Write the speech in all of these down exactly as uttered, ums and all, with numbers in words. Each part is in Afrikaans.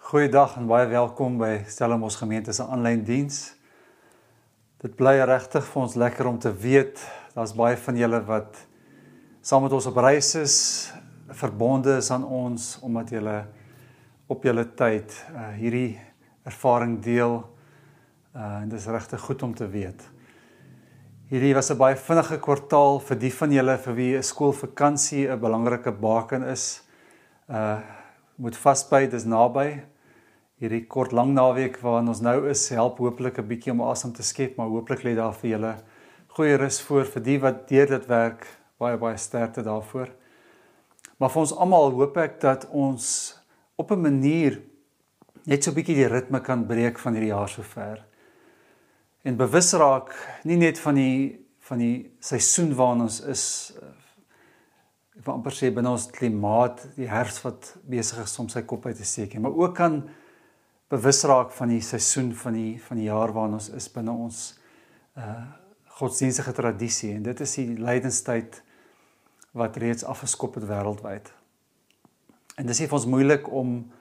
Goeiedag en baie welkom by Stellenbosch Gemeente se aanlyn diens. Dit bly regtig vir ons lekker om te weet, daar's baie van julle wat saam met ons op reis is, verbonde is aan ons, omdat julle op julle tyd uh, hierdie ervaring deel, uh, en dit is regtig goed om te weet. Hierdie was 'n baie vinnige kwartaal vir die van julle vir wie 'n skoolvakansie 'n belangrike baken is. Uh, moet vasbyt, dis naby. Hierdie kort lang naweek waarin ons nou is, help hopelik 'n bietjie om asem te skep, maar hopelik lê daar vir julle goeie rus voor, vir die wat deur dit werk, baie baie sterkte daarvoor. Maar vir ons almal hoop ek dat ons op 'n manier net so 'n bietjie die ritme kan breek van hierdie jaar sover. En bewus raak nie net van die van die seisoen waarin ons is, ek wil amper sê binne ons klimaat, die herfs wat besig is om sy kop uit te steek, maar ook kan bewus raak van die seisoen van die van die jaar waarin ons is binne ons uh, godsdienstige tradisie, en dit is die lydenstyd wat reeds afgeskop het wêreldwyd. En dis nie vir ons moeilik om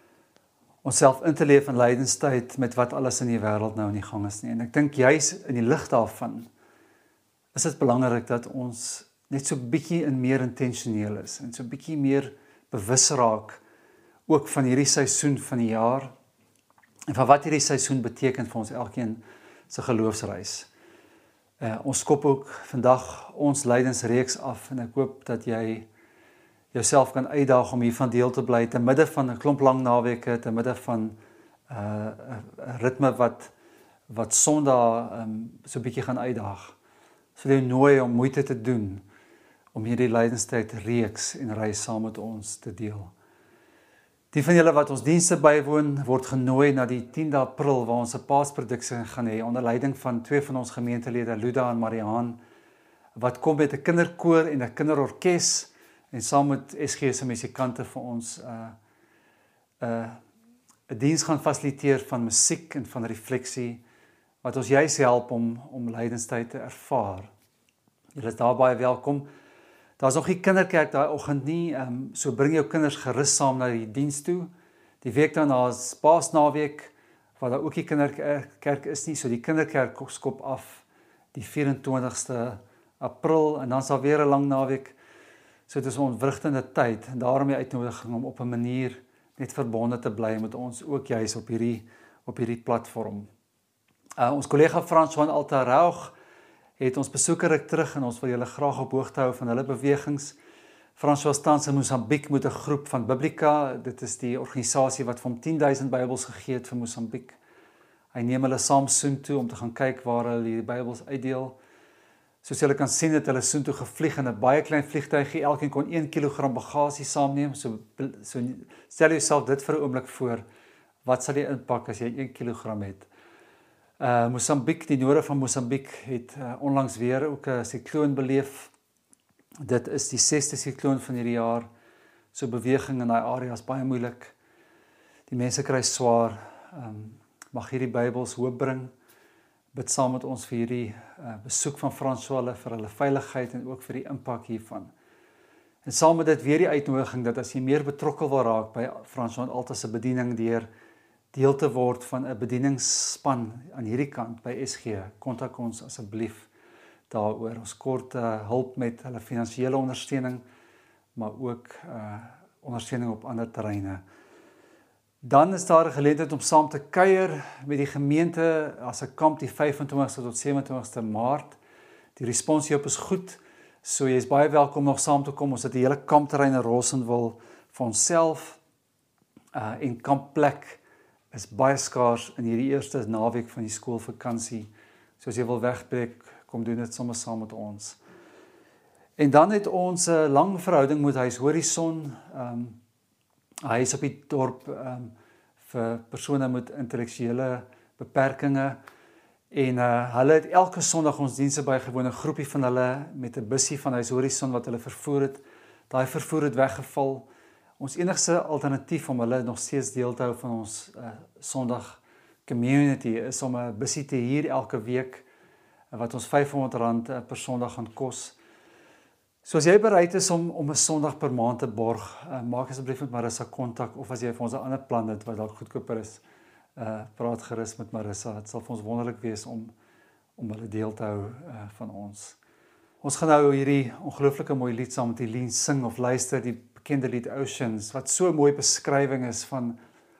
onsself in te leef in lydenstyd met wat alles in die wêreld nou in die gang is nie. En ek dink juis in die lig daarvan is dit belangrik dat ons net so bietjie in meer intentioneel is en so bietjie meer bewus raak ook van hierdie seisoen van die jaar en van wat hierdie seisoen beteken vir ons elkeen se geloofsreis. Uh, ons skop ook vandag ons lydensreeks af en ek hoop dat jy jouself kan uitdaag om hiervan deel te bly te midde van 'n klomp lang naweke, te midde van 'n uh, ritme wat wat Sondag um, so 'n bietjie gaan uitdaag. So jy nooi om moeite te doen om hierdie lydenstyd reeks en reis saam met ons te deel. Die van julle wat ons dienste bywoon, word genooi na die tiende April waar ons 'n Paasproduksie gaan hê onder leiding van twee van ons gemeentelede, Luda en Mariaan, wat kom met 'n kinderkoor en 'n kinderorkes en saam met S G se musikante vir ons 'n uh, 'n uh, 'n diens gaan fasiliteer van musiek en van refleksie wat ons juis help om om lydenstyd te ervaar. Julle is daar baie welkom. Daar's nog nie kinderkerk daai oggend nie, um, so bring jou kinders gerus saam na die diens toe. Die week daarna is Paasnaweek, waar daar ook nie kinderkerk is nie, so die kinderkerk skop af die vyf en twintigste April, en dan is daar weer 'n lang naweek. So dit is 'n ontwrigtende tyd, en daarom die uitnodiging om op 'n manier net verbonde te bly met ons, ook juis op hierdie, op hierdie platform. Uh, ons kollega Frans-Johan Altaroog het ons besoekerik terug en ons wil julle graag op hoogte hou van hulle bewegings. Frans-Johan tans in Mosambiek met 'n groep van Biblica, dit is die organisasie wat vir hom tien duisend Bybels gegee het vir Mosambiek. Hy neem hulle saam soontoe om te gaan kyk waar hulle die Bybels uitdeel. Soos julle kan sien het hulle soontoe gevlieg in 'n baie klein vliegtuigie, elkeen kon een kilogram bagasie saamneem, so, so stel jouself dit vir 'n oomblik voor, wat sal jy inpak as jy een kilogram het? Uh, Mosambiek, die noorde van Mosambiek het uh, onlangs weer ook 'n sikloon beleef. Dit is die sesde sikloon van hierdie jaar. So beweging in daai area is baie moeilik. Die mense kry swaar. Um, mag hierdie Bybels hoop bring. Bid saam met ons vir hierdie uh, besoek van Frans-Johan, vir hulle veiligheid en ook vir die impak hiervan. En saam met dit weer die uitnodiging dat as jy meer betrokke wil raak by Frans-Johan Alta se bediening deur deel te word van 'n bedieningsspan aan hierdie kant by S G, kontak ons asseblief daaroor. Ons kort uh, hulp met hulle finansiële ondersteuning, maar ook uh, ondersteuning op ander terreine. Dan is daar 'n geleentheid om saam te kuier met die gemeente as 'n kamp die vyf en twintigste tot sewe en twintigste Maart. Die respons hierop is goed, so jy is baie welkom nog saam te kom. Ons het die hele kampterrein in Rossendale vir onsself uh, en kampplek is baie skaars in hierdie eerste naweek van die skoolvakansie. So as jy wil wegbreek, kom doen dit sommer saam met ons. En dan het ons 'n lang verhouding met Huis Horison. Um, hy is op die dorp um, vir persone met intellektuele beperkings. En uh, hulle het elke Sondag ons dienste bygewoon, 'n groepie van hulle met 'n bussie van Huis Horison wat hulle vervoer het. Daai vervoer het weggeval. Ons enigste alternatief om hulle nog steeds deel te hou van ons uh, Sondag community is om 'n bussie te huur elke week wat ons vyfhonderd rand per Sondag gaan kos. So as jy bereid is om om 'n Sondag per maand te borg, uh, maak asseblief met Marissa kontak, of as jy vir ons 'n ander plan het wat dalk goedkoper is, uh, praat gerus met Marissa. Dit sal vir ons wonderlik wees om om hulle deel te hou uh, van ons. Ons gaan nou hierdie ongelooflike mooi lied saam met Eileen sing of luister, die bekende lied Oceans, wat so 'n mooi beskrywing is van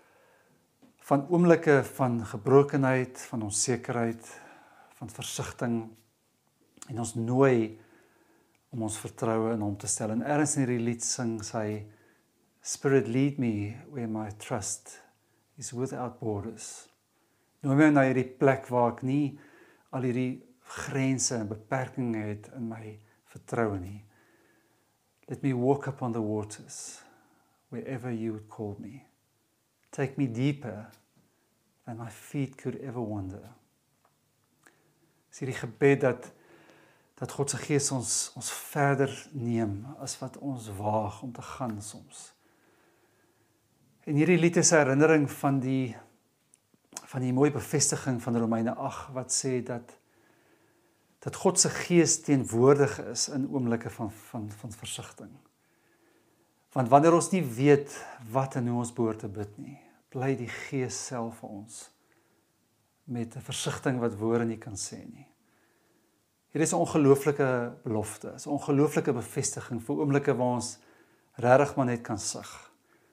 van oomblikke van gebrokenheid, van onsekerheid, van versigtiging, en ons nooi om ons vertroue in hom te stel. En ergens in hierdie lied sing sy, Spirit lead me where my trust is without borders. Nooi my na hierdie plek waar ek nie al hierdie grense en beperkings het in my vertroue nie. Let me walk upon the waters, wherever you would call me. Take me deeper than my feet could ever wander. Dis hierdie gebed dat dat God se Gees ons ons verder neem as wat ons waag om te gaan soms. En hierdie lied is 'n herinnering van die van die mooi bevestiging van Romeine agt wat sê dat dat God se Gees teenwoordig is in oomblikke van van van versigtiging. Want wanneer ons nie weet wat en hoe ons behoort te bid nie, bly die Gees self vir ons met 'n versigtiging wat woorde nie kan sê nie. Hier is 'n ongelooflike belofte, 'n ongelooflike bevestiging vir oomblikke waar ons regtig maar net kan sug.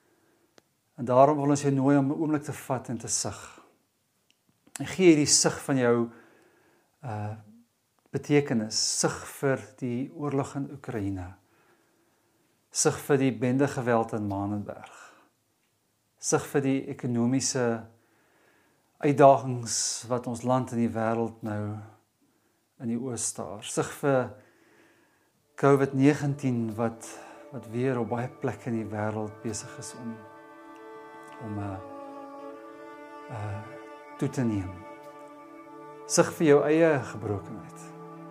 En daarom wil ons jou nooi om 'n oomblik te vat en te sug. En gee hierdie sug van jou uh, betekenis, sug vir die oorlog in Oekraïne, sug vir die bendegeweld in Manenberg, sug vir die ekonomiese uitdagings wat ons land en die wêreld nou in die oë staar, sug vir COVID negentien wat wat weer op baie plekke in die wêreld besig is om om uh, uh, toe te neem. Sug vir jou eie gebrokenheid.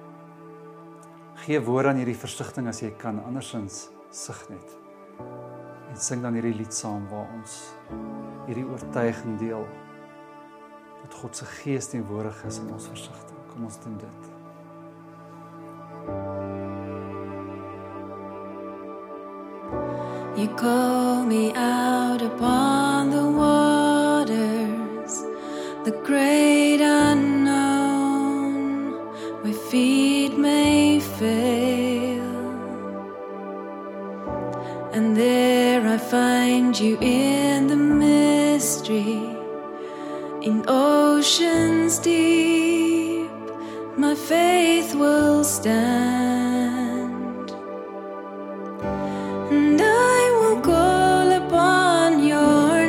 Gee woord aan hierdie versigtiging as jy kan, andersins sug net. En sing dan hierdie lied saam waar ons hierdie oortuiging deel dat God se Gees teenwoordig is in ons versigtiging. Kom ons doen dit. You call me out upon the waters, the great unknown, where feet may fail. And there I find you in the mystery, in oceans deep, my faith will stand. And I will call upon your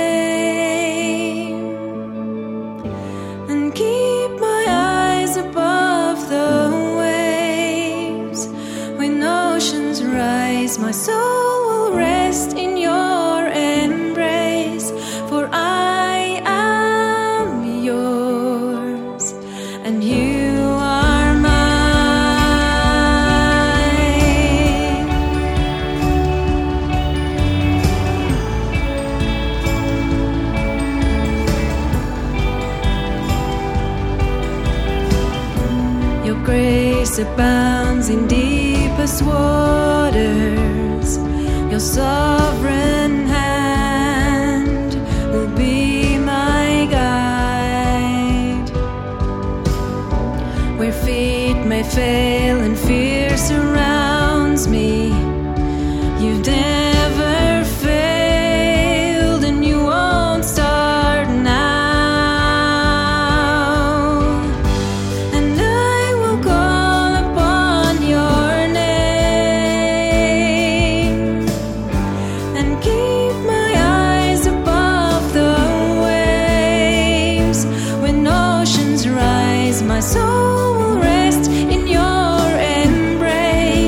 name and keep my eyes above the waves. When oceans rise, my soul will rest in your embrace, for I am yours and you are mine. Your grace abounds in deepest waters. Your sovereign hand will be my guide. Where feet may fail and fear surrounds me, you've never failed and you won't start now. And I will call upon your name and keep my eyes above the waves. When oceans rise, my soul will rest in your embrace.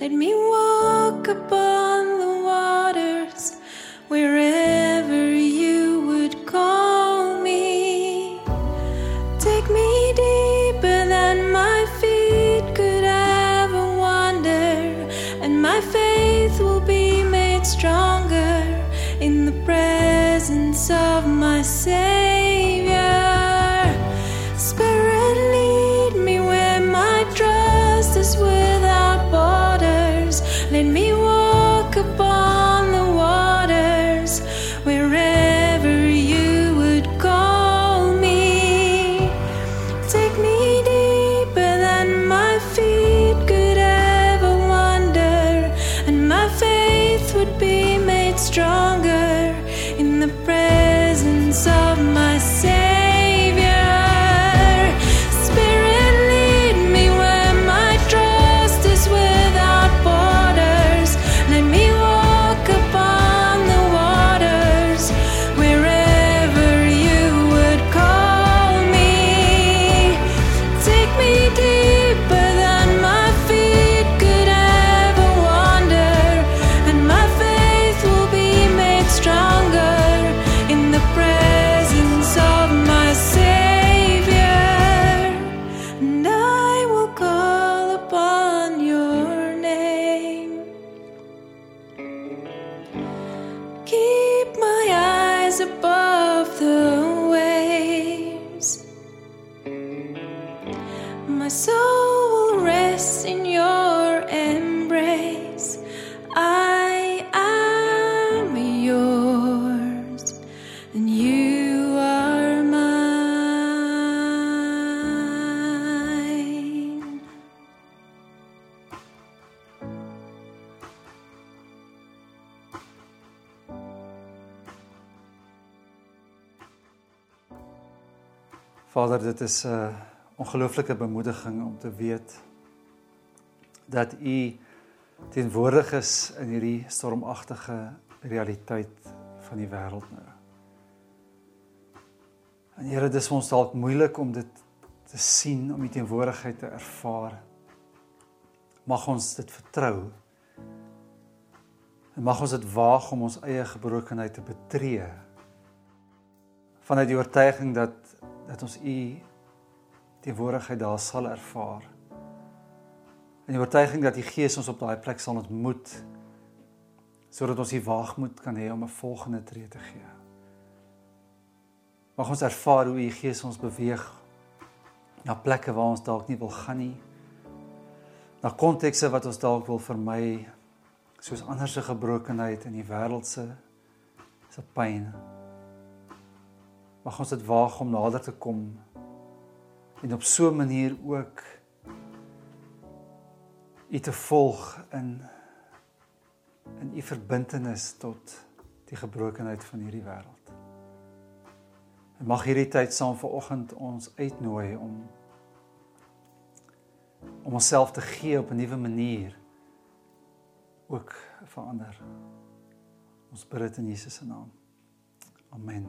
Let me walk upon the waters wherever you would call me. Take me deeper than my feet could ever wander, and my faith will be made stronger in the presence of my Savior. Spirit, lead me where my trust is without borders. Let me walk upon the waters wherever you would call me. Take me deeper than my feet could ever wander, and my faith would be made stronger in the presence of my Savior. Spirit, lead me where my trust is without borders. Let me walk upon the waters wherever you would call me. Take me deeper than my feet could ever wander, and my faith will be made stronger in the presence of my Savior. And I will call upon your name. Keep my eyes above the waves. My soul will rest in your embrace. I am yours, and you are mine. Vader, dit is 'n ongelooflike bemoediging om te weet dat U teenwoordig is in hierdie stormagtige realiteit van die wêreld nou. En Here, dis vir ons dalk moeilik om dit te sien, om die teenwoordigheid te ervaar. Mag ons dit vertrou. En mag ons dit waag om ons eie gebrokenheid te betree. Vanuit die oortuiging dat dat ons U teenwoordigheid daar sal ervaar. En die oortuiging dat die Gees ons op daai plek sal ontmoet, sodat ons die waagmoed kan hê om 'n volgende tree te gee. Mag ons ervaar hoe die Gees ons beweeg na plekke waar ons dalk nie wil gaan nie, na kontekste wat ons dalk wil vermy, soos ander se gebrokenheid en die wêreld se se pyn. Mag ons dit waag om nader te kom en op so 'n manier ook U te volg in in U verbintenis tot die gebrokenheid van hierdie wêreld. En mag hierdie tyd saam vanoggend ons uitnooi om om onsself te gee op 'n nuwe manier ook vir ander. Ons bid dit in Jesus se naam. Amen.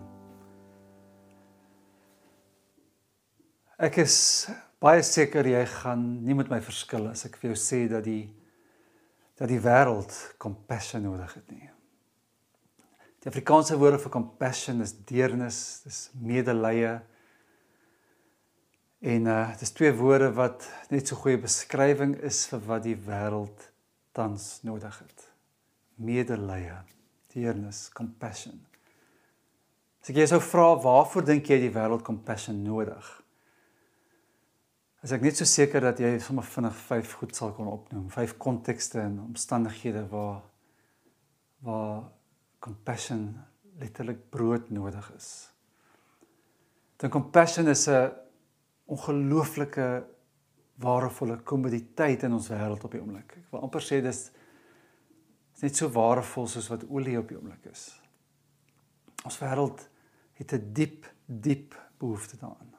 Ek is baie seker jy gaan nie met my verskil as ek vir jou sê dat die dat die wêreld compassion nodig het nie. Die Afrikaanse woorde vir compassion is deernis, dis medelee. En uh, dis twee woorde wat net so goeie beskrywing is vir wat die wêreld tans nodig het. Medelee, deernis, compassion. As ek jy sou vra, waarvoor dink jy die wêreld compassion nodig? Is ek net so seker dat jy sommer vinnig vyf goed sal kon opnoem, vyf kontekste en omstandighede waar waar compassion letterlik brood nodig is. Dan compassion is 'n ongelooflike waardevolle kommoditeit in ons wêreld op die oomblik. Ek wil amper sê dis is net so waardevol soos wat olie op die oomblik is. Ons wêreld het 'n diep, diep behoefte daaraan.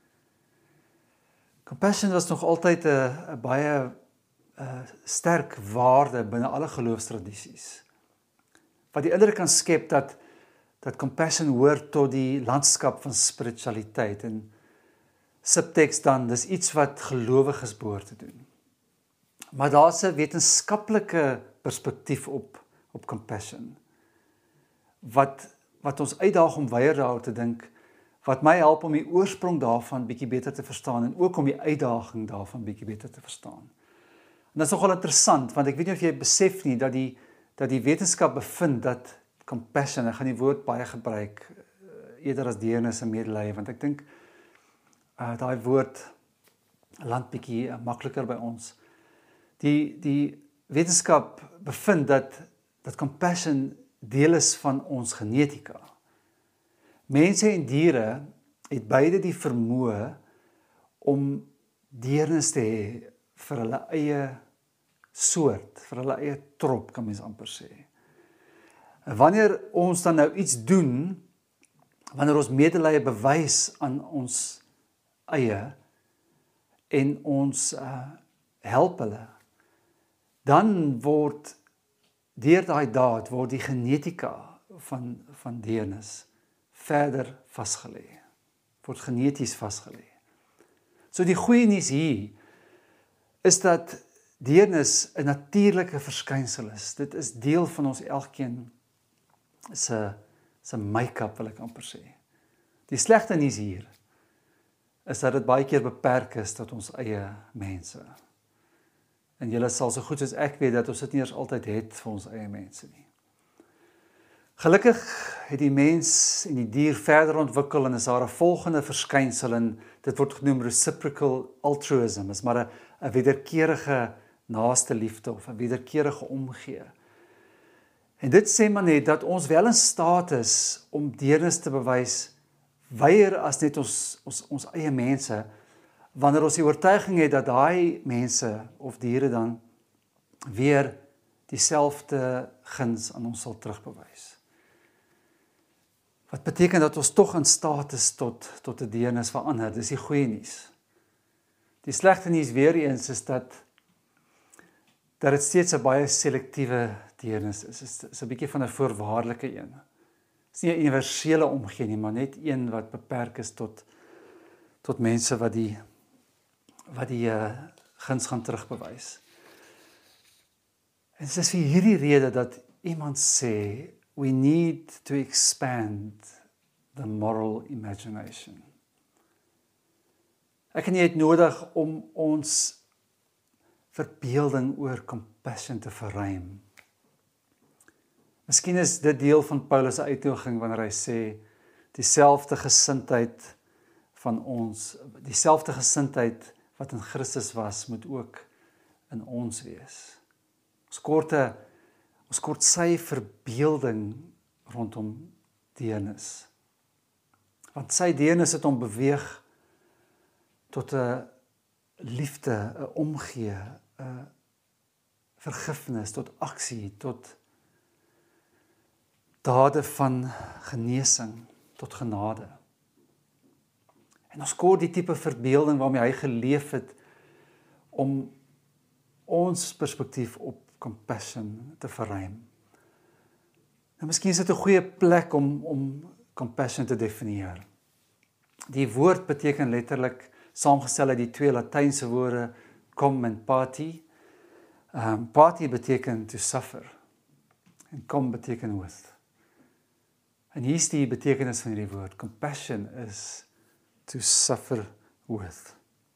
Compassion was nog altyd 'n 'n baie 'n sterk waarde binne alle geloofstradisies. Wat die indruk kan skep dat dat compassion hoort tot die landskap van spiritualiteit en subtekst dan, dis iets wat gelowiges behoort te doen. Maar daar's 'n wetenskaplike perspektief op op compassion wat wat ons uitdaag om weier daaroor te dink, wat my help om die oorsprong daarvan bietjie beter te verstaan en ook om die uitdaging daarvan bietjie beter te verstaan. En dit is nogal interessant, want ek weet nie of jy besef nie dat die dat die wetenskap bevind dat compassion, ek gaan die woord baie gebruik eerder as deernis en medelee, want ek dink uh, daai woord land bietjie uh, makliker by ons. Die die wetenskap bevind dat dat compassion deel is van ons genetika. Mense en diere het beide die vermoë om deernis te hê vir hulle eie soort, vir hulle eie trop, kan mens amper sê. En wanneer ons dan nou iets doen, wanneer ons medelee bewys aan ons eie en ons uh, help hulle, dan word deur daai daad word die genetika van van deernis verder vasgelê, word geneties vasgelê. So die goeie nuus hier is dat deernis 'n natuurlike verskynsel is. Dit is deel van ons elkeen se se make-up, wil ek amper sê. Die slegte nuus hier is dat dit baie keer beperk is tot ons eie mense. En julle sal so goed soos ek weet dat ons dit nie eers altyd het vir ons eie mense nie. Gelukkig het die mens en die dier verder ontwikkel en is daar 'n volgende verskynsel en dit word genoem reciprocal altruism, is maar 'n 'n wederkerige naaste liefde of 'n wederkerige omgee. En dit sê maar net dat ons wel in staat is om deernis te bewys weier as net ons ons ons eie mense, wanneer ons die oortuiging het dat daai mense of diere dan weer dieselfde guns aan ons sal terugbewys. Wat beteken dat ons tog in staat is tot tot 'n deernis vir ander. Dis die goeie nuus. Die slegte nuus weer eens is dat dat dit steeds 'n baie selektiewe deernis is. Dit is 'n bietjie van 'n voorwaardelike een. Dit is nie 'n universele omgee nie, maar net een wat beperk is tot tot mense wat die wat die uh, guns gaan terugbewys. En dit is vir hierdie rede dat iemand sê we need to expand the moral imagination. Ek en jy het nodig om ons verbeelding oor compassion te verruim. Miskien is dit deel van Paulus se uitnodiging wanneer hy sê dieselfde gesindheid van ons, dieselfde gesindheid wat in Christus was, moet ook in ons wees. Ons kort, ons kort sy verbeelding rondom deernis. Want sy deernis het hom beweeg tot 'n liefde, 'n omgee, 'n vergifnis, tot aksie, tot dade van genesing, tot genade. En ons kort die tipe verbeelding waarmee hy geleef het om ons perspektief op compassion te verruim. En miskien is dit 'n goeie plek om om compassion te definieer. Die woord beteken letterlik saamgestel uit die twee Latynse woorde com en pati. Um, pati beteken to suffer en com beteken with. En hier is die betekenis van hierdie woord. Compassion is to suffer with.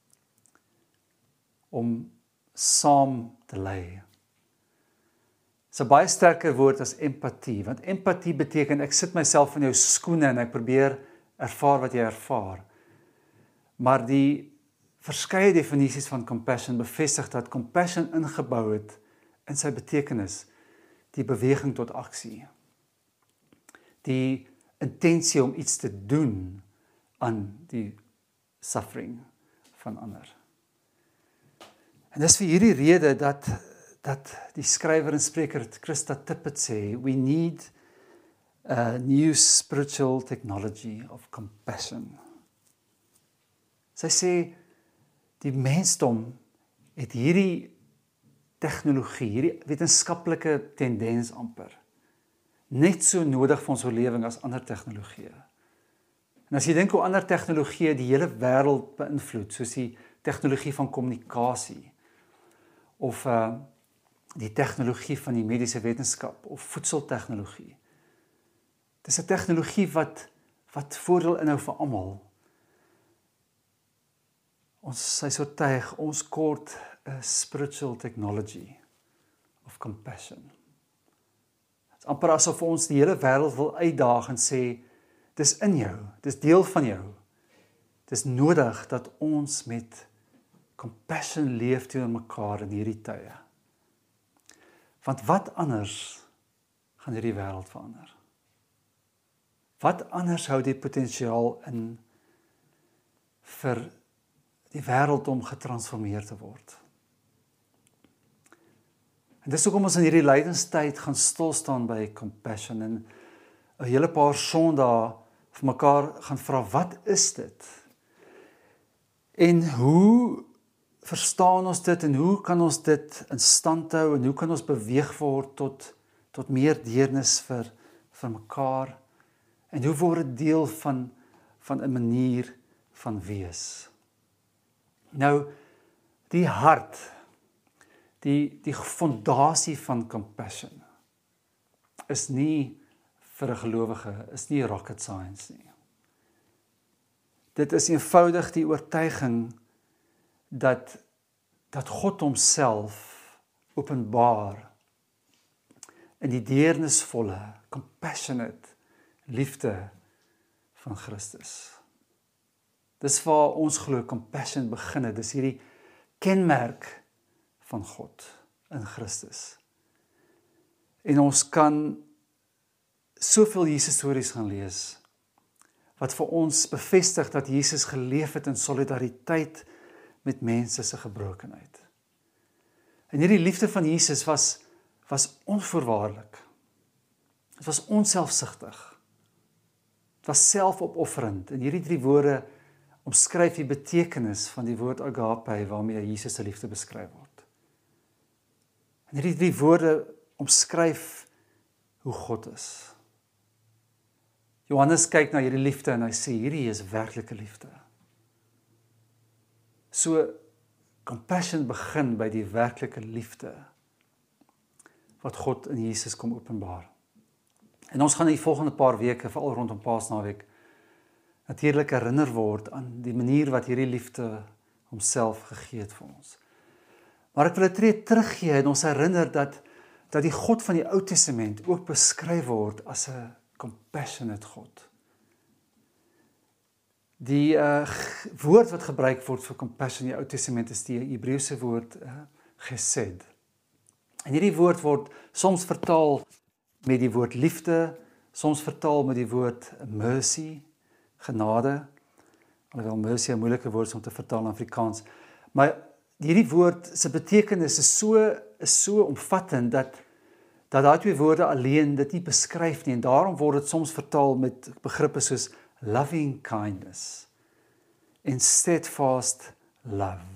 Om saam te ly. Dit is 'n baie sterker woord as empatie, want empatie beteken ek sit myself in jou skoene en ek probeer ervaar wat jy ervaar. Maar die verskeie definisies van compassion bevestig dat compassion ingebou het in sy betekenis die beweging tot aksie. Die intensie om iets te doen aan die suffering van ander. En dis vir hierdie rede dat dat die skrywer en spreker Krista Tippett sê, we need a new spiritual technology of compassion. Sy sê, die mensdom het hierdie tegnologie, hierdie wetenskaplike tendens amper, net so nodig vir ons oorlewing as ander tegnologieë. En as jy dink hoe ander tegnologieë die hele wêreld beïnvloed, soos die tegnologie van kommunikasie, of uh, die tegnologie van die mediese wetenskap of voedseltegnologie. Dis 'n tegnologie wat wat voordeel inhou vir almal. Ons is oortuig, ons kort 'n spiritual technology of compassion. Dit is amper asof ons die hele wêreld wil uitdaag en sê, dis in jou, dis deel van jou. Dis nodig dat ons met compassion leef teenoor mekaar in hierdie tye. Want wat anders gaan hierdie wêreld verander? Wat anders hou die potensiaal in vir die wêreld om getransformeer te word? En dis hoekom ons in hierdie lydenstyd gaan stil staan by compassion en 'n hele paar sondae vir mekaar gaan vra, wat is dit? En hoe verstaan ons dit en hoe kan ons dit in stand hou en hoe kan ons beweeg word tot tot meer deernis vir vir mekaar? En hoe word dit deel van van 'n manier van wees? Nou, die hart, die die fondasie van compassion is nie vir 'n gelowige, is nie rocket science nie. Dit is eenvoudig die oortuiging dat dat God homself openbaar in die deernisvolle, compassionate liefde van Christus. Dis waar ons glo compassion begin het. Dis hierdie kenmerk van God in Christus. En ons kan soveel Jesus stories gaan lees wat vir ons bevestig dat Jesus geleef het in solidariteit met mense se gebrokenheid. En hierdie liefde van Jesus was was onvoorwaardelik. Dit was onselfsugtig. Dit was selfopofferend. En hierdie drie woorde omskryf die betekenis van die woord agape waarmee Jesus se liefde beskryf word. En hierdie drie woorde omskryf hoe God is. Johannes kyk na hierdie liefde en hy sê hierdie is werklike liefde. So compassion begin by die werklike liefde wat God in Jesus kom openbaar. En ons gaan in die volgende paar weke, veral rondom Paasnaweek, natuurlik herinner word aan die manier wat hierdie liefde homself gegee het vir ons. Maar ek wil 'n tree teruggee en ons herinner dat dat die God van die Ou Testament ook beskryf word as 'n compassionate God. Die uh, woord wat gebruik word vir compassion in die Ou Testament is die Hebreëse woord uh, gesed. En hierdie woord word soms vertaal met die woord liefde, soms vertaal met die woord mercy, genade. Alhoewel mercy 'n moeilike woord is om te vertaal in Afrikaans. Maar hierdie woord se betekenis is so is so omvattend dat dat daai twee woorde alleen dit nie beskryf nie en daarom word dit soms vertaal met begrippe soos loving kindness en steadfast love.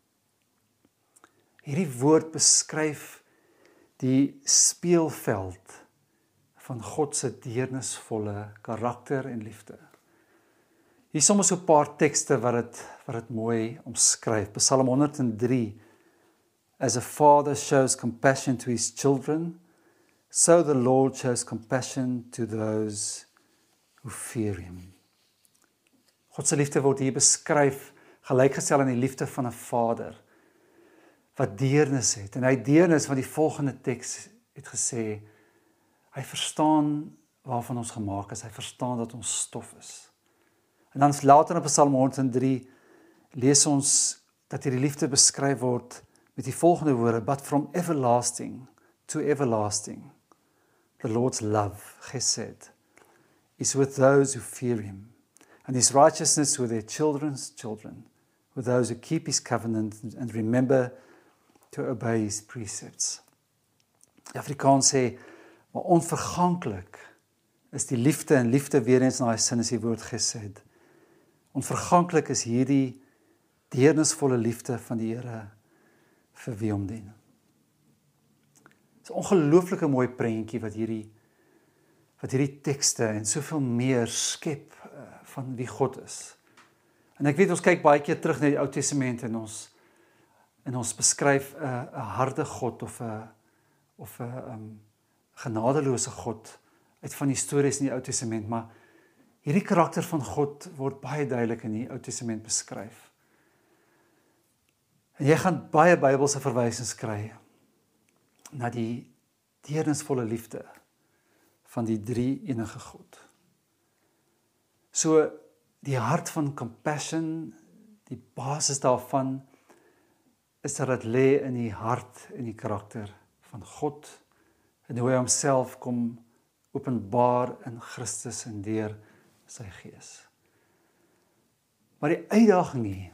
Hierdie woord beskryf die speelveld van God se deernisvolle karakter en liefde. Hier is soms so 'n paar tekste wat dit wat dit mooi omskryf. Psalm honderd en drie As a father shows compassion to his children, so the Lord shows compassion to those who fear him. God se liefde word hier beskryf gelykgestel aan die liefde van 'n vader wat deernis het. En hy deernis wat die volgende teks het gesê, hy verstaan waarvan ons gemaak is, hy verstaan dat ons stof is. En dan later in Psalm honderd en drie lees ons dat hierdie liefde beskryf word met die volgende woorde, but from everlasting to everlasting, the Lord's love, gesed, is with those who fear him, and his righteousness with their children's children, with those who keep his covenant and remember to obey his precepts. Die Afrikaans sê, maar onverganklik is die liefde, en liefde weer eens na die sin is die woord gesed. Onverganklik is hierdie deernisvolle liefde van die Here vir wie hom dien. Dit is 'n ongelooflike mooi prentjie wat hierdie wat hierdie tekste en soveel meer skep uh, van wie God is. En ek weet ons kyk baie keer terug na die Ou Testament en ons en ons beskryf 'n 'n harde God of 'n of 'n um, genadeloose God uit van die stories in die Ou Testament, maar hierdie karakter van God word baie duidelik in die Ou Testament beskryf. En jy gaan baie Bybelse verwysings kry na die deernisvolle liefde van die drie enige God. So die hart van compassion, die basis daarvan is dat dit lê in die hart en die karakter van God en hoe hy homself kom openbaar in Christus en deur sy Gees. Maar die uitdaging hier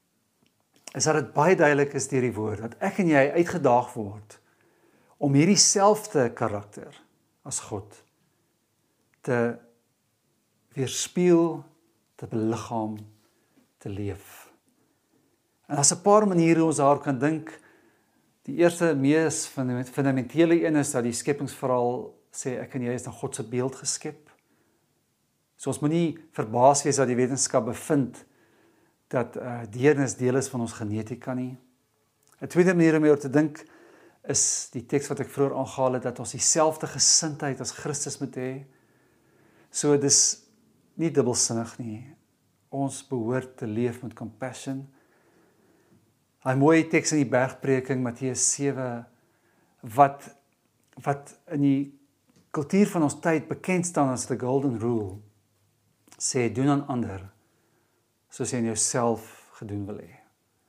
is dat dit baie duidelik is deur die woord dat ek en jy uitgedaag word om hierdie selfde karakter as God te weerspieël, te beliggaam, te leef. En as 'n paar maniere ons daar kan dink, die eerste mees fundamentele een is dat die skepingsverhaal sê ek en jy is na God se beeld geskep. So ons moet nie verbaas wees dat die wetenskap bevind dat uh, deernis deel is van ons genetika nie. 'n Tweede manier om oor te dink is die teks wat ek vroeër aangehaal het, dat ons dieselfde gesindheid as Christus moet hê. So dis nie dubbelsinnig nie. Ons behoort te leef met compassion. Hy mooie teks in die Bergprediking, Matteus sewe, wat, wat in die kultuur van ons tyd bekend staan as the golden rule, sê, doen aan ander, soos jy in jouself gedoen wil hê.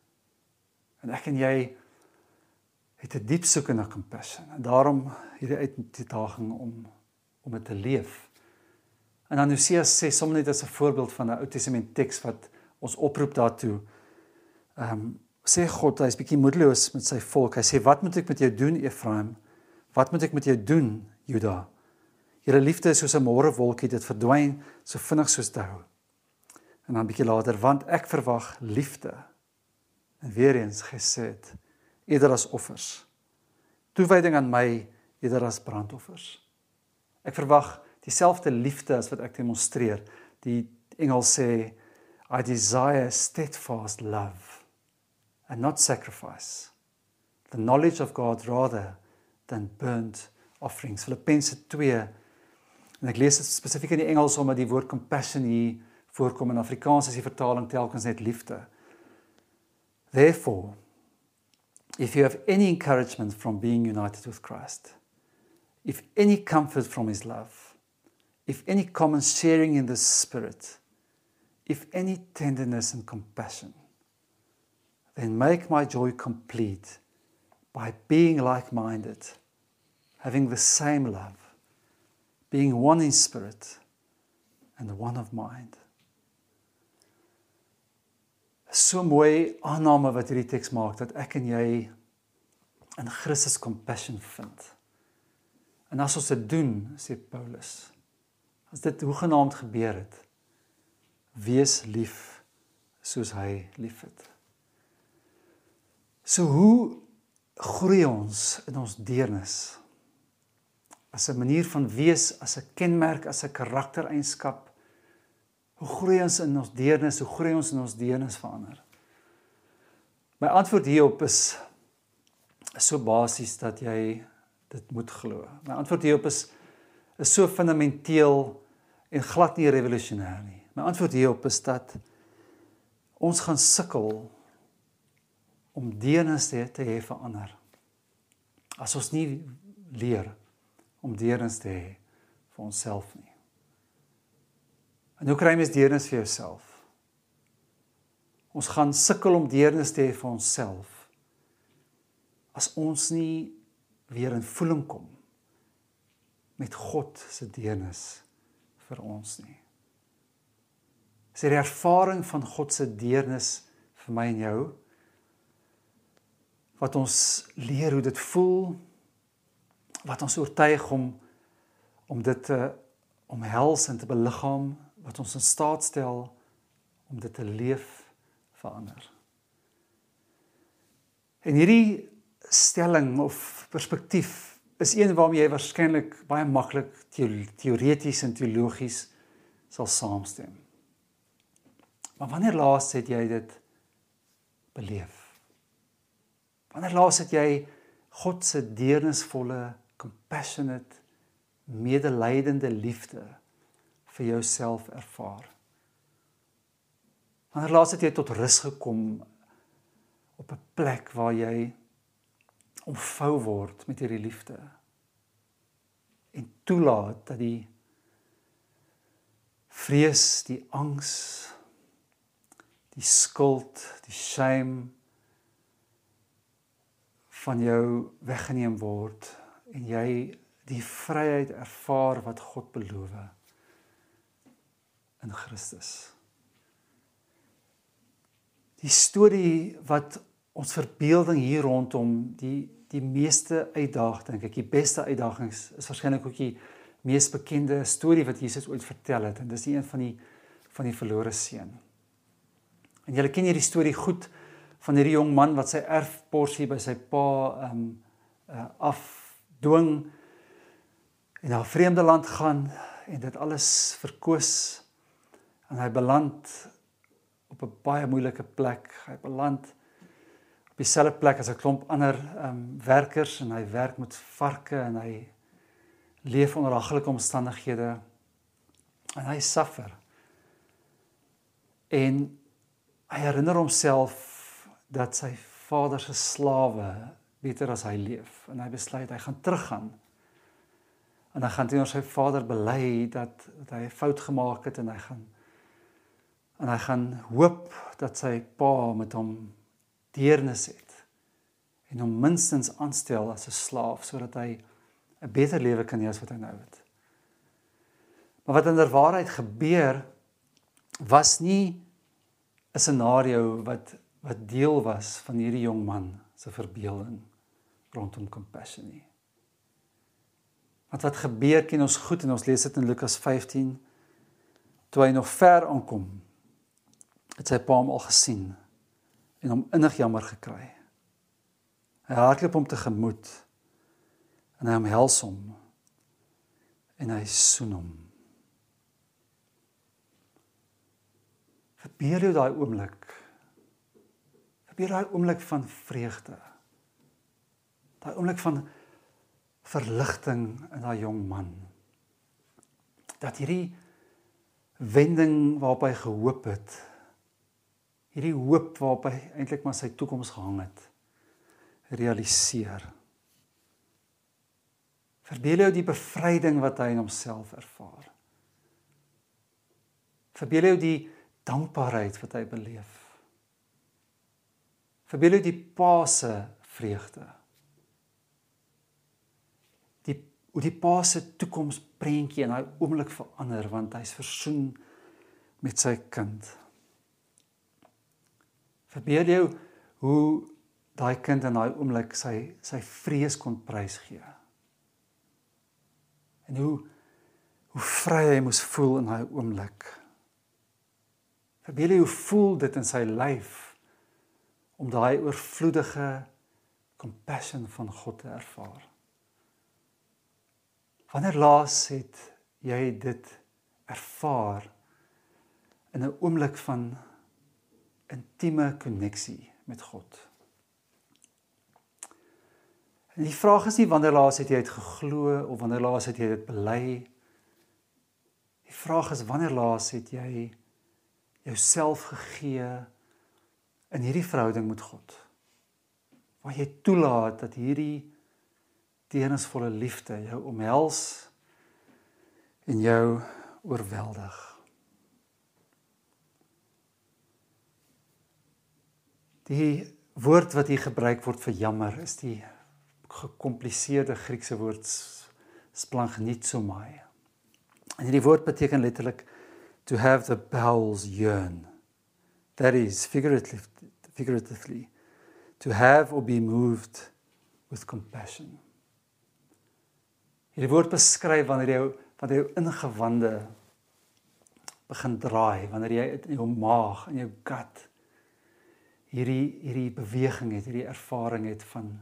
En ek en jy het 'n diep soeke na compassion, en daarom hierdie uitdaging om, om dit te leef. En dan Hosea sê, sommer net as 'n voorbeeld van 'n Ou Testament teks wat ons oproep daartoe, um, sê God, hy is bietjie moedeloos met sy volk, hy sê, wat moet ek met jou doen, Efraim? Wat moet ek met jou doen, Juda? Julle liefde is soos 'n môrewolkie, dit verdwyn so vinnig soos dou. En dan bietjie later, want ek verwag liefde, en weer eens gesed, eerder as offers. Toewyding aan my, eerder as brandoffers. Ek verwag dieselfde liefde as wat ek demonstreer. Die engel sê, I desire steadfast love, and not sacrifice. The knowledge of God rather than burnt offerings. Filippense twee, en ek lees dit spesifiek in die Engels, omdat die woord compassion hier voorkom, in Afrikaans is die vertaling telkens net liefde. Therefore, if you have any encouragement from being united with Christ, if any comfort from His love, if any common sharing in the Spirit, if any tenderness and compassion, then make my joy complete by being like-minded, having the same love, being one in spirit and one of mind. So mooi aanname wat hierdie teks maak, dat ek en jy in Christus compassion vind. En as ons dit doen, sê Paulus, as dit hoegenaamd gebeur het, wees lief soos hy lief het. So hoe groei ons in ons deernis? As 'n manier van wees, as 'n kenmerk, as 'n karaktereienskap. Hoe groei ons in ons deernis? Hoe groei ons in ons deernis verander? My antwoord hierop is, is so basies dat jy dit moet glo. My antwoord hierop is, is so fundamenteel en glad nie revolusionêr nie. My antwoord hierop is dat ons gaan sukkel om deernis te, te hê vir ander. As ons nie leer om deernis te hê vir onsself nie. En hoe kry mens deernis vir jouself? Ons gaan sukkel om deernis te hê vir onsself as ons nie weer in voeling kom met God se deernis vir ons nie. Is die ervaring van God se deernis vir my en jou, wat ons leer hoe dit voel, wat ons oortuig om, om dit te omhels en te beliggaam, wat ons in staat stel om dit te leef vir ander. En hierdie stelling of perspektief is een waarmee jy waarskynlik baie maklik teoreties en teologies sal saamstem. Maar wanneer laas het jy dit beleef? Wanneer laas het jy God se deernisvolle, compassionate, medelydende liefde vir jouself ervaar? Wanneer laas het jy tot rus gekom op 'n plek waar jy omvou word met hierdie liefde en toelaat dat die vrees, die angs, die skuld, die shame van jou weggeneem word en jy die vryheid ervaar wat God beloof in Christus. Die storie wat ons verbeelding hier rondom die die meeste uitdaag, dink ek, die beste uitdagings is waarskynlik ook die mees bekende storie wat Jesus ooit vertel het, en dis die een van die van die verlore seun. En julle ken hierdie storie goed van hierdie jong man wat sy erfporsie by sy pa um, uh, afdwing en na 'n vreemde land gaan en dit alles verkoos en hy beland op 'n baie moeilike plek. Hy beland op dieselfde plek as 'n klomp ander um, werkers en hy werk met varke en hy leef onder haglike omstandighede en hy suffer. En hy herinner homself dat sy vader se slawe beter as hy leef en hy besluit hy gaan teruggaan. En hy gaan teenoor sy vader bely dat, dat hy 'n fout gemaak het en hy gaan en hy gaan hoop dat sy pa met hom deernis het en hom minstens aanstel as 'n slaaf sodat hy 'n beter lewe kan hê as wat hy nou het. Maar wat inderwaarheid gebeur was nie 'n scenario wat wat deel was van hierdie jong man se verbeelding rondom compassion nie. Want wat gebeur ken ons goed en ons lees dit in Lukas vyftien. Toe hy nog ver aankom, het sy pa hom al gesien en hom innig jammer gekry. Hy hardloop hom tegemoet en hy omhels hom en hy soen hom. Verbeel jou daai oomblik. Verbeel daai oomblik van vreugde. Daai oomblik van verligting in daai jong man. Dat hierdie wending waarop hy gehoop het, hierdie hoop waarop hy eintlik maar sy toekoms gehang het, realiseer. Verbeel jou die bevryding wat hy in homself ervaar. Verbeel jou die dankbaarheid wat hy beleef. Verbeel jou die pa se vreugde. Die, hoe die pa se toekomsprentjie in daai oomblik verander, want hy's versoen met sy kind. Verbeel jou hoe daai kind in daai oomblik sy, sy vrees kon prysgee. En hoe, hoe vry hy moes voel in daai oomblik. Verbeel jy hoe voel dit in sy lyf om daai oorvloedige compassion van God te ervaar. Wanneer laas het jy dit ervaar in 'n oomblik van intieme koneksie met God? En die vraag is nie wanneer laas het jy dit geglo of wanneer laas het jy dit bely. Die vraag is wanneer laas het jy jouself gegee in hierdie verhouding met God. Waar jy toelaat dat hierdie deernisvolle liefde jou omhels en jou oorweldig. Die woord wat hier gebruik word vir jammer is die gekompliseerde Griekse woord splanchnizomai. En hierdie woord beteken letterlik to have the bowels yearn. That is figuratively, figuratively to have or be moved with compassion. Hierdie woord beskryf wanneer jou wanneer jou ingewande begin draai, wanneer jy in jou maag en jou gut hierdie hierdie beweging het, hierdie ervaring het van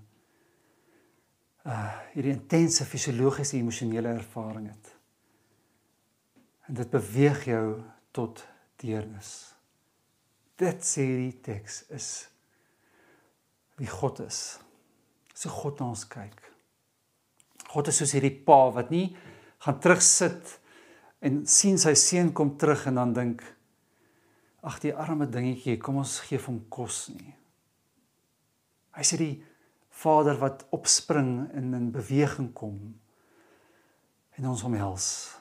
uh hierdie intense fisiologiese emosionele ervaring het. En dit beweeg jou tot deernis. Dit sê die teks is wie God is. so God na ons kyk. God is soos hierdie pa wat nie gaan terugsit en sien sy seun kom terug en dan dink, ag die arme dingetjie, kom ons gee vir hom kos nie. Hy is die Vader wat opspring en in beweging kom en ons omhels.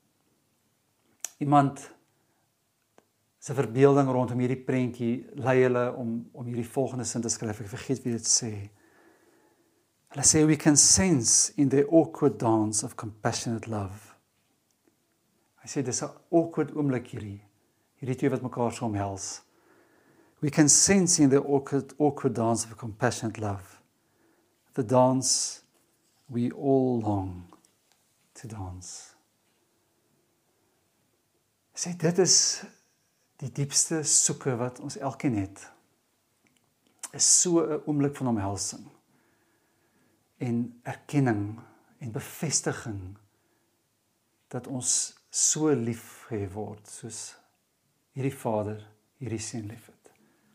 Iemand se verbeelding rondom hierdie prentjie lei hulle om om hierdie volgende sin te skryf. Ek vergeet wie dit sê. Hulle sê, we can sense in the awkward dance of compassionate love. Hy sê, dis 'n awkward oomblik hierdie, hierdie twee wat mekaar so omhels. We can sense in the awkward, awkward dance of compassionate love, the dance we all long to dance. Hy sê, dit is die diepste soeke wat ons elkeen het, is so 'n oomblik van omhelsing, en erkenning, en bevestiging, dat ons so lief gehê word, soos hierdie Vader, hierdie seun lief het.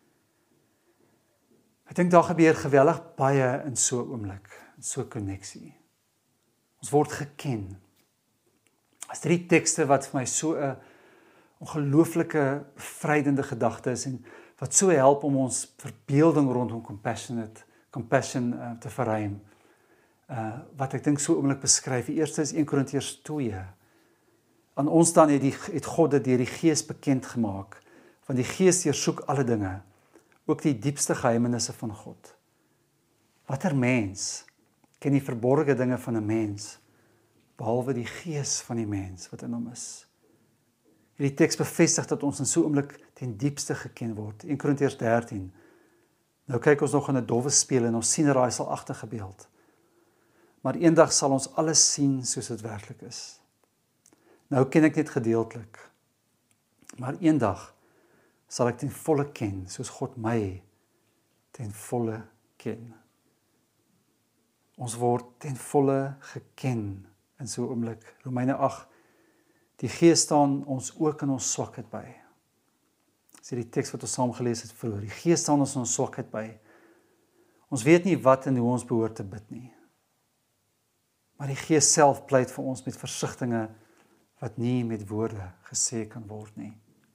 Ek dink daar gebeur geweldig baie in so 'n oomblik, in so 'n koneksie. Ons word geken. As drie tekste wat vir my so 'n ongelooflike bevrydende gedagte is en wat so help om ons verbeelding rondom compassionate, compassion uh, te verruim. Uh, wat ek dink so oomblik beskryf. Die eerste is Eerste Korintiërs twee. Aan ons dan het, die, het God dit deur die Gees bekend gemaak, want die Gees deursoek alle dinge, ook die diepste geheimenisse van God. Watter mens ken die verborgde dinge van 'n mens, behalwe die Gees van die mens wat in hom is? Hierdie teks bevestig dat ons in so 'n oomblik ten diepste geken word. Eerste Korintiërs dertien. Nou kyk ons nog in 'n dowwe speel en ons sien 'n raaiselagtige beeld. Maar eendag sal ons alles sien soos dit werklik is. Nou ken ek net gedeeltelik, maar eendag sal ek ten volle ken, soos God my ten volle ken. Ons word ten volle geken in so 'n oomblik. Romeine agt, die Gees staan ons ook in ons swakheid by. Dis die teks wat ons saam gelees het vroeër. Die Gees staan ons in ons swakheid by. Ons weet nie wat en hoe ons behoort te bid nie. Maar die Gees self pleit vir ons met versigtinge wat nie met woorde gesê kan word nie.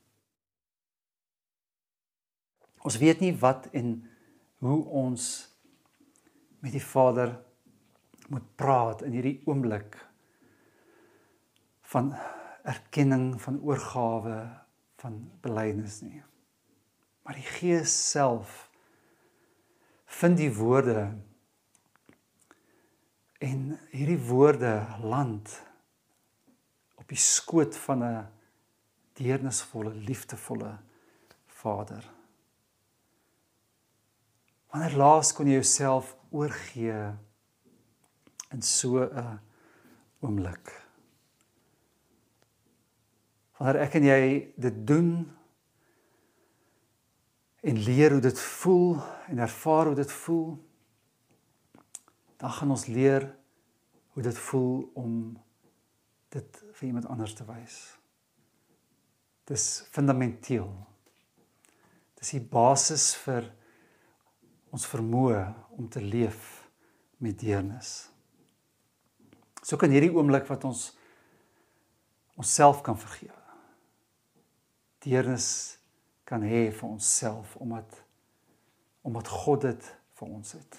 Ons weet nie wat en hoe ons met die Vader moet praat in hierdie oomblik van erkenning, van oorgawe, van belydenis nie. Maar die Gees self vind die woorde en hierdie woorde land op die skoot van 'n deernisvolle, liefdevolle Vader. Wanneer laas kon jy jouself oorgee in so 'n oomblik? Wanneer ek en jy dit doen en leer hoe dit voel en ervaar hoe dit voel, dan gaan ons leer hoe dit voel om dit vir iemand anders te wys. Dis fundamenteel. Dis die basis vir ons vermoë om te leef met deernis. So kan hierdie oomblik wat ons onsself kan vergewe. Deernis kan hê vir onsself, omdat, omdat God dit vir ons het.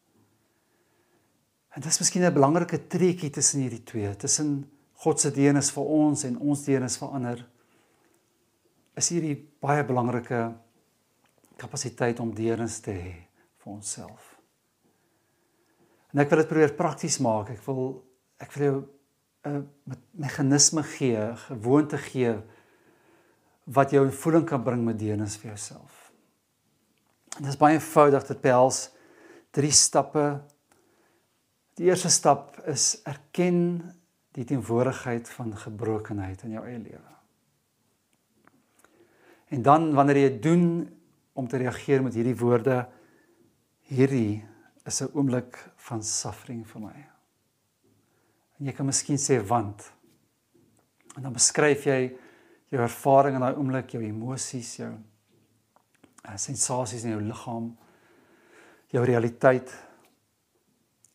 En dit is miskien 'n belangrike trekkie tussen hierdie twee, tussen God se deernis vir ons en ons deernis vir ander, is hierdie baie belangrike kapasiteit om deernis te hê vir onsself. En ek wil dit probeer prakties maak. Ek wil ek wil jou 'n meganisme gee, 'n gewoonte gee wat jou in voeling kan bring met deernis vir jouself. En dit is baie eenvoudig, dit behels drie stappe. Die eerste stap is erken die teenwoordigheid van gebrokenheid in jou eie lewe. En dan wanneer jy dit doen om te reageer met hierdie woorde, hierdie is 'n oomblik van suffering vir my. En jy kan miskien sê want. En dan beskryf jy jou ervaring in daai oomblik, jou emosies, jou uh, sensasies in jou liggaam, jou realiteit.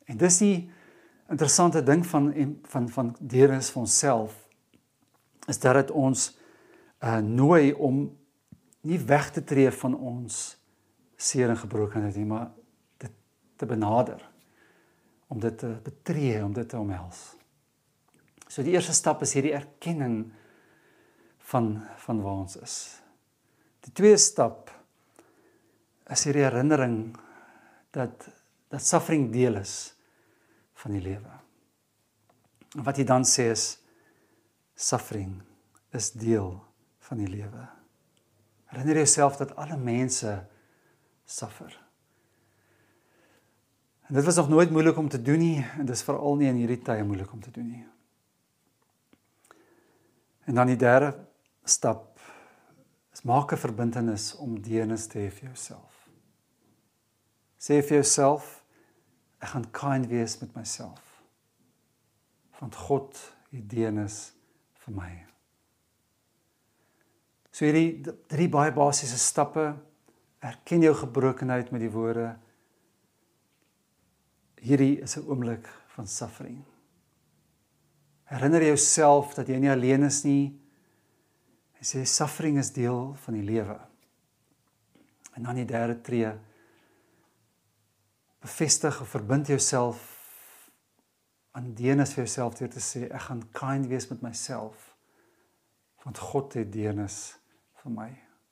En dis die interessante ding van, van, van deernis vir onsself, is dat dit ons uh, nooi om nie weg te tree van ons seer en gebrokenheid nie, maar dit te benader, om dit te betree, om dit te omhels. So die eerste stap is hierdie erkenning van, van waar ons is. Die tweede stap is hierdie herinnering dat, dat suffering deel is van die lewe. En wat hy dan sê is, suffering is deel van die lewe. Herinner jouself dat alle mense suffer. En dit was nog nooit moeilik om te doen nie, en dit is veral nie in hierdie tye moeilik om te doen nie. En dan die derde stap, is maak 'n verbintenis om deernis te hê vir jouself. Sê vir jouself, ek gaan kind wees met myself. Want God het deernis vir my. So hierdie drie baie basiese stappe, erken jou gebrokenheid met die woorde, hierdie is 'n oomblik van suffering. Herinner jouself dat jy nie alleen is nie, en sê, suffering is deel van die lewe. En dan die derde tree, bevestig of verbind jouself aan deernis vir jouself deur te sê, ek gaan kind wees met myself, want God het deernis vir my.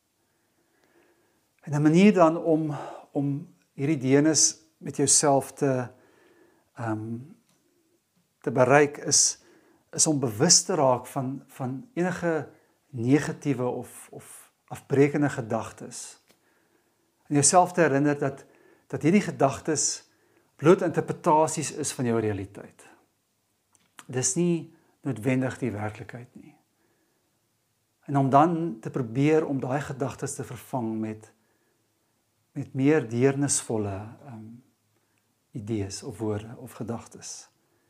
En 'n manier dan om, om hierdie deernis met jouself te, um, te bereik, is, is om bewus te raak van, van enige negatiewe of, of afbrekende gedagtes. En jouself te herinner dat, dat hierdie gedagtes bloot interpretasies is van jou realiteit. Dis nie noodwendig die werklikheid nie. En om dan te probeer om daai gedagtes te vervang met, met meer deernisvolle um, idees of woorde of gedagtes.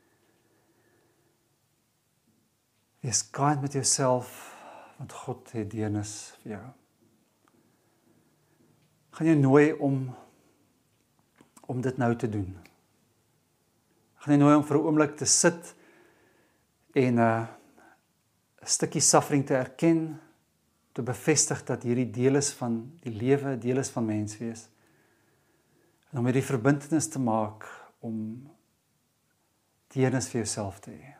Wees kind met jouself, want God het deernis vir jou. Gaan jou nooi om, om dit nou te doen. Gaan jou nooi om vir 'n oomblik te sit en 'n uh, stukkie suffering te erken, te bevestig dat hierdie deel is van die lewe, deel is van menswees. En om hierdie verbintenis te maak om deernis vir jouself te hê.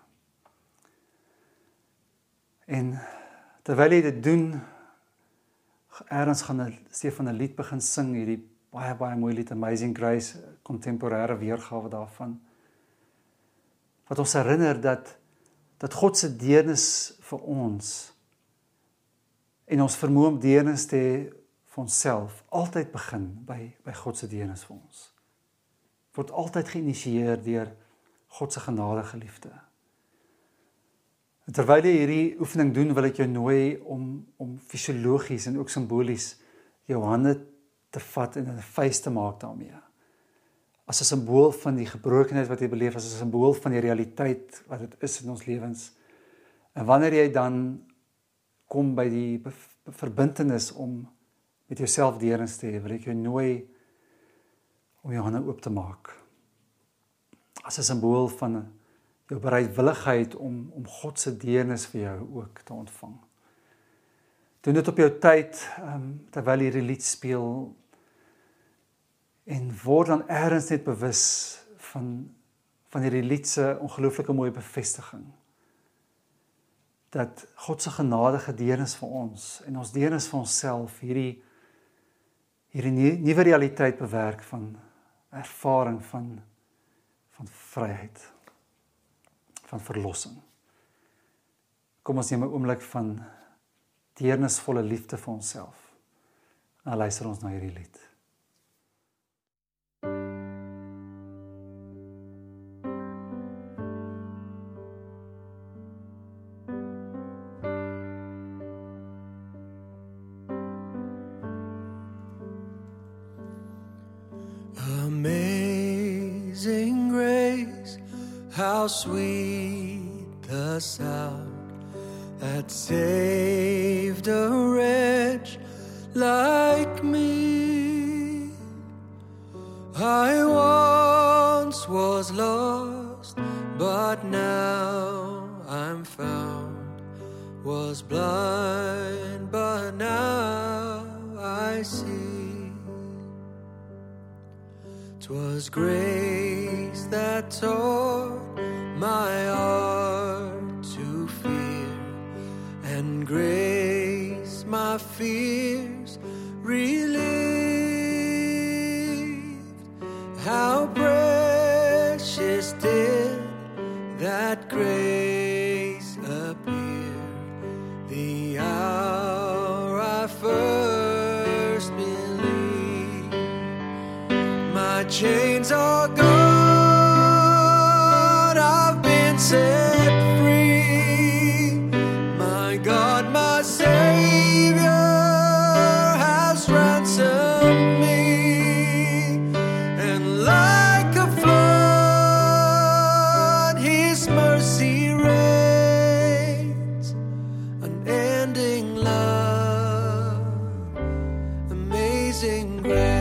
En terwyl jy dit doen, ergens gaan Stefan 'n lied begin sing, hierdie baie, baie mooi lied, Amazing Grace, kontemporêre weergawe daarvan, wat ons herinner dat, dat God se deernis vir ons, en ons vermoë om deernis te hê vir onsself, altyd begin by, by God se deernis vir ons. Word altyd geïnisieer deur God se genadige liefde. En terwyl jy hierdie oefening doen, wil ek jou nooi om, om fisiologies en ook simbolies jou hande te vat en 'n vuist te maak daarmee. As 'n simbool van die gebrokenheid wat jy beleef, as 'n simbool van die realiteit wat dit is in ons lewens. En wanneer jy dan kom by die verbintenis om met jouself deernis te hê, wil ek jou nooi om jou hande oop te maak. As 'n simbool van jou bereidwilligheid om, om God se deernis vir jou ook te ontvang. Doen dit op jou tyd, um, terwyl jy hierdie lied speel, en word dan ergens net bewus van, van hierdie lied se ongelooflike mooie bevestiging. Dat God se genadige deernis vir ons, en ons deernis vir onsself, hierdie, hierdie nuwe realiteit bewerk van ervaring van, van vryheid, van verlossing. Kom ons neem 'n oomblik van deernisvolle liefde vir onsself. En luister ons na hierdie lied. Amazing grace, how sweet the sound that saved a wretch like me. I once was lost, blind, but now I see. 'Twas grace that taught my heart to fear, and grace my fears relieved. How precious did that grace appear, the hour I first believed. My chains are gone, I've been set free. My God, my Savior has ransomed me, and like a flood His mercy reigns. Unending love, amazing grace.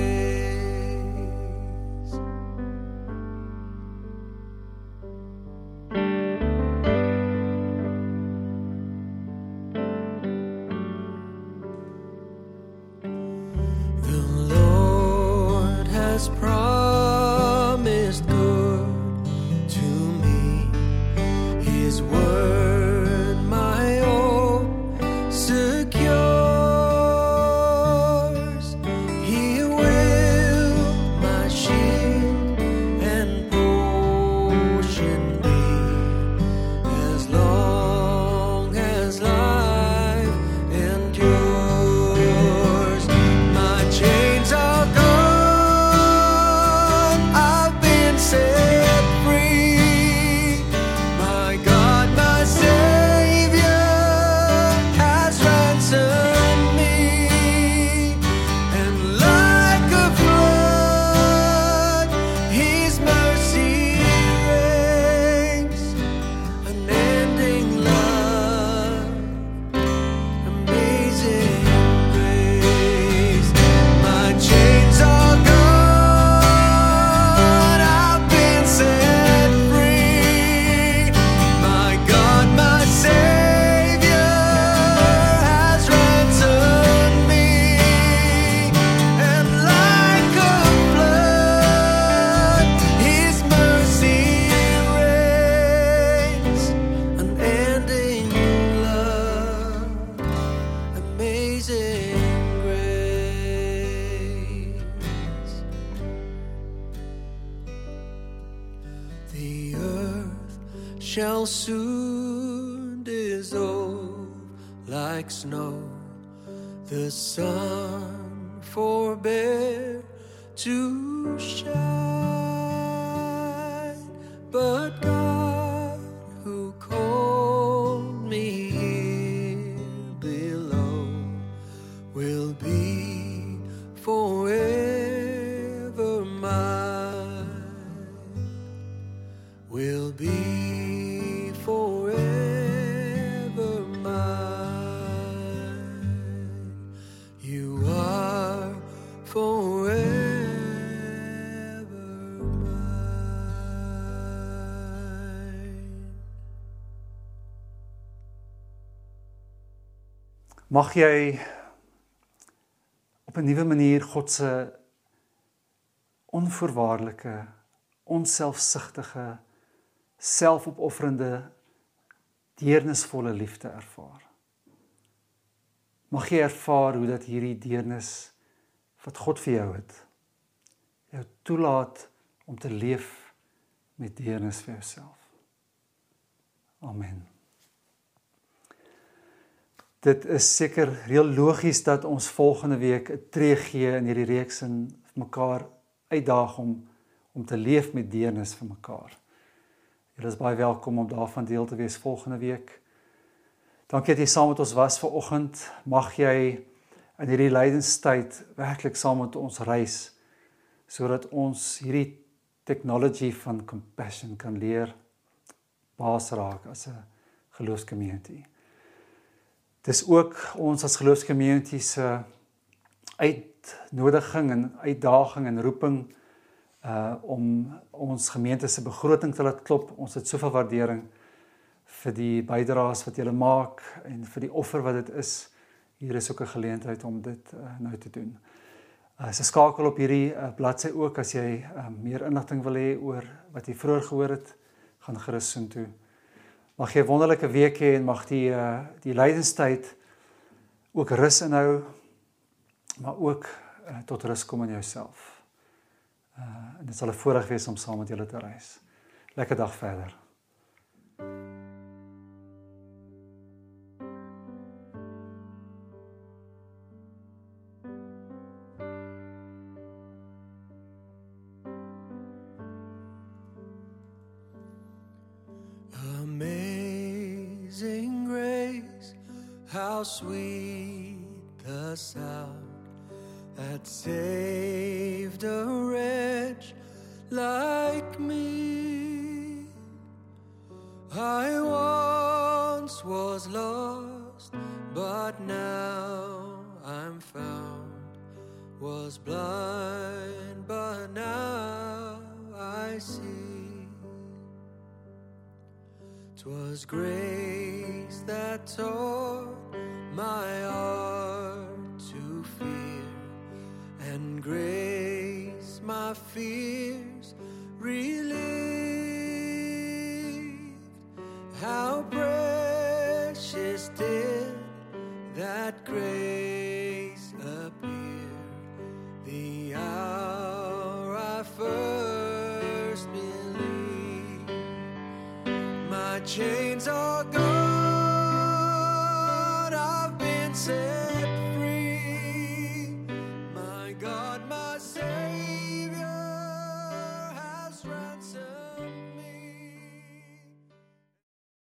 The Lord has promised good to me, His word my hope secures. He will my shield and portion be, as long as life endures. My chains are gone, I've been set free. My God, my Savior has ransomed me, and like a flood His mercy reigns. Unending love, amazing grace. My chains are gone, I've been set free. My God, my Savior has ransomed me, and like a flood His mercy reigns. Unending love, amazing grace. The earth shall soon dissolve like snow, the sun forbear to shine, but God who called me here below will be forever mine, will be forever mine. You are forever mine. Mag jy op 'n nuwe manier God se onvoorwaardelike, onselfsugtige, selfopofferende, deernisvolle liefde ervaar. Mag jy ervaar hoe dat hierdie deernis wat God vir jou het, jou toelaat om te leef met deernis vir jouself. Amen. Dit is seker heel logies dat ons volgende week 'n tree gee in hierdie reeks en mekaar uitdaag om, om te leef met deernis vir mekaar. Julle is baie welkom om daarvan deel te wees volgende week. Dankie dat jy saam met ons was vanoggend. Mag jy in hierdie lydenstyd werklik saam met ons reis, sodat ons hierdie technology van compassion kan leer baas raak as 'n geloofscommunity. Dis ook ons as geloofscommunity se uitnodiging en uitdaging en roeping uh, om ons gemeente se begroting te laat klop. Ons het soveel waardering vir die bydraes wat julle maak en vir die offer wat dit is. Hier is ook 'n geleentheid om dit uh, nou te doen. Uh, so skakel op hierdie uh, bladsy ook as jy uh, meer inligting wil hê oor wat jy vroeër gehoor het, gaan gerus soontoe. Mag jy 'n wonderlike week hê en mag die uh, die lydenstyd ook rus inhou, maar ook uh, tot rus kom in jouself. Uh, en dit sal 'n voorreg wees om saam met julle te reis. Lekker dag verder. Amazing grace, how sweet the sound that saved a wretch like me. I once was lost, but now I'm found. Was blind, but now I see. 'Twas grace that taught my heart to fear, and grace my fears relieved. How precious did that grace appear, the hour I first believed. My chains are gone, I've been set